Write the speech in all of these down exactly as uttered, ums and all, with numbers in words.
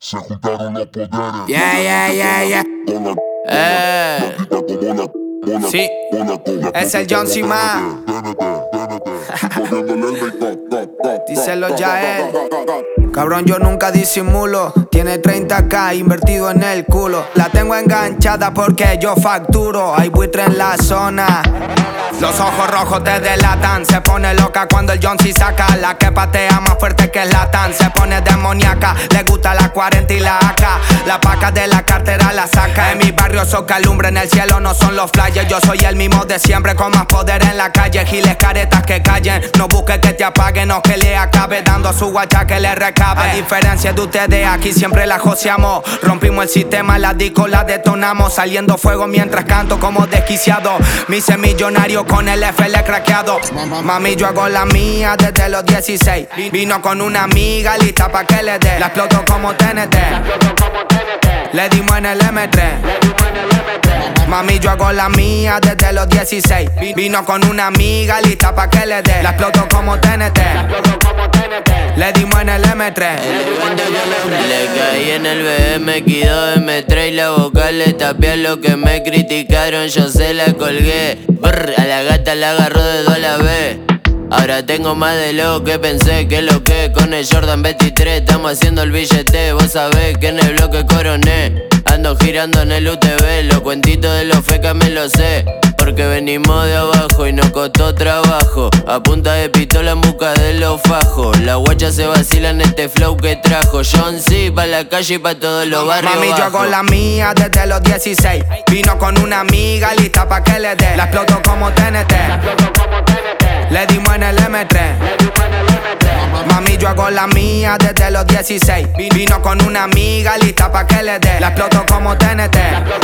Se juntaron los poderes. Yeah, yeah, yeah, yeah. Eh. Sí, es el John C. Ma. Díselo ya él. Cabrón, yo nunca disimulo. Tiene treinta k invertido en el culo. La tengo enganchada porque yo facturo. Hay buitre en la zona. Los ojos rojos te delatan. Se pone loca cuando el John C saca. La que patea más fuerte que Zlatan. Se pone demoníaca, le gusta la cuarenta y la A K. La paca de la cartera la saca. En mi barrio soca lumbre, en el cielo no son los flyers. Yo soy el mismo de siempre con más poder en la calle. Giles caretas que callen, no busques que te apaguen o que le acabe dando a su guacha que le recabe. A diferencia de ustedes, aquí siempre la joseamos. Rompimos el sistema, la disco la detonamos. Saliendo fuego mientras canto como desquiciado. Me hice millonario con el F L craqueado. Mami, yo hago la mía desde los dieciséis. Vino con una amiga lista pa' que le dé. La exploto como T N T. Le dimos en el M tres. Mami, yo hago la mía desde los dieciséis. Vino con una amiga lista pa' que le dé. La exploto como T N T. Le dimos en el M tres. Le caí en el B M X dos M tres y la vocal le tapé a lo que me criticaron, yo se la colgué. Brr, a la gata la agarró de dos a la vez. Ahora tengo más de lo que pensé, que lo que con el Jordan veintitrés estamos haciendo el billete. Vos sabés que en el bloque coroné, ando girando en el U T V. Los cuentitos de los fecas me lo sé, porque venimos de abajo y nos costó trabajo. A punta de pistola en busca de los fajos. La guacha se vacila en este flow que trajo John C pa' la calle y pa' todos los barrios. Mami, bajo. yo hago la mía desde los dieciséis. Vino con una amiga lista pa' que le dé. La exploto como T N T. Le dimos en el M tres. Mami, yo hago la mía desde los dieciséis. Vino con una amiga lista pa' que le dé. La exploto como T N T.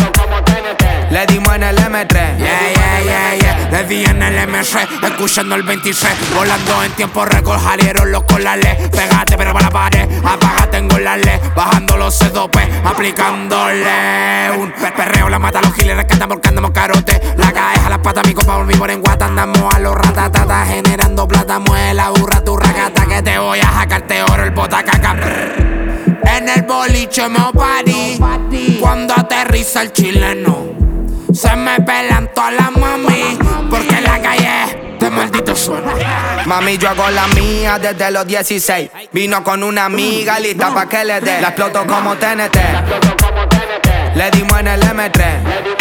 Le dimos en el M tres. Yeah, yeah, yeah, yeah. Le di en el M tres, escuchando el veintiséis. Volando en tiempo récord, salieron los colales. Pégate pero para la pared, apágate en golales. Bajando los C dos P, aplicándole un perreo. La mata a los giles, rescatamos porque andamos carote. La caes a las patas, mi compa por mi por en guata. Andamos a los ratatata, generando plata. Mueve la burra, tu racata, que te voy a sacarte oro, el botacaca. En el boliche me party, cuando aterriza el chileno. Se me pelan todas las mami, porque en la calle de maldito suena. Mami, yo hago la mía desde los dieciséis. Vino con una amiga lista pa' que le dé. La exploto como T N T. Le dimos en el M tres.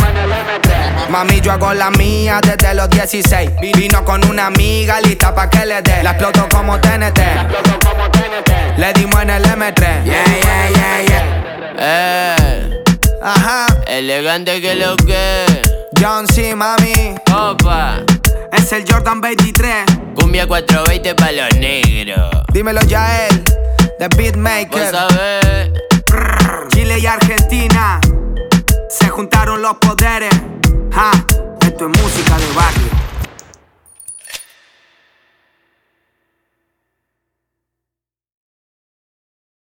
Mami, yo hago la mía desde los dieciséis. Vino con una amiga lista pa' que le dé. La exploto como T N T. Le dimos en el M tres. Yeah, yeah, yeah, yeah. Eh. Ajá. Elegante que lo que. John C, mami. Opa. Es el Jordan veintitrés. Cumbia cuatrocientos veinte pa' los negros. Dímelo ya él, The Vos Beatmaker. sabés. Chile y Argentina se juntaron los poderes. Ja, esto es música de barrio.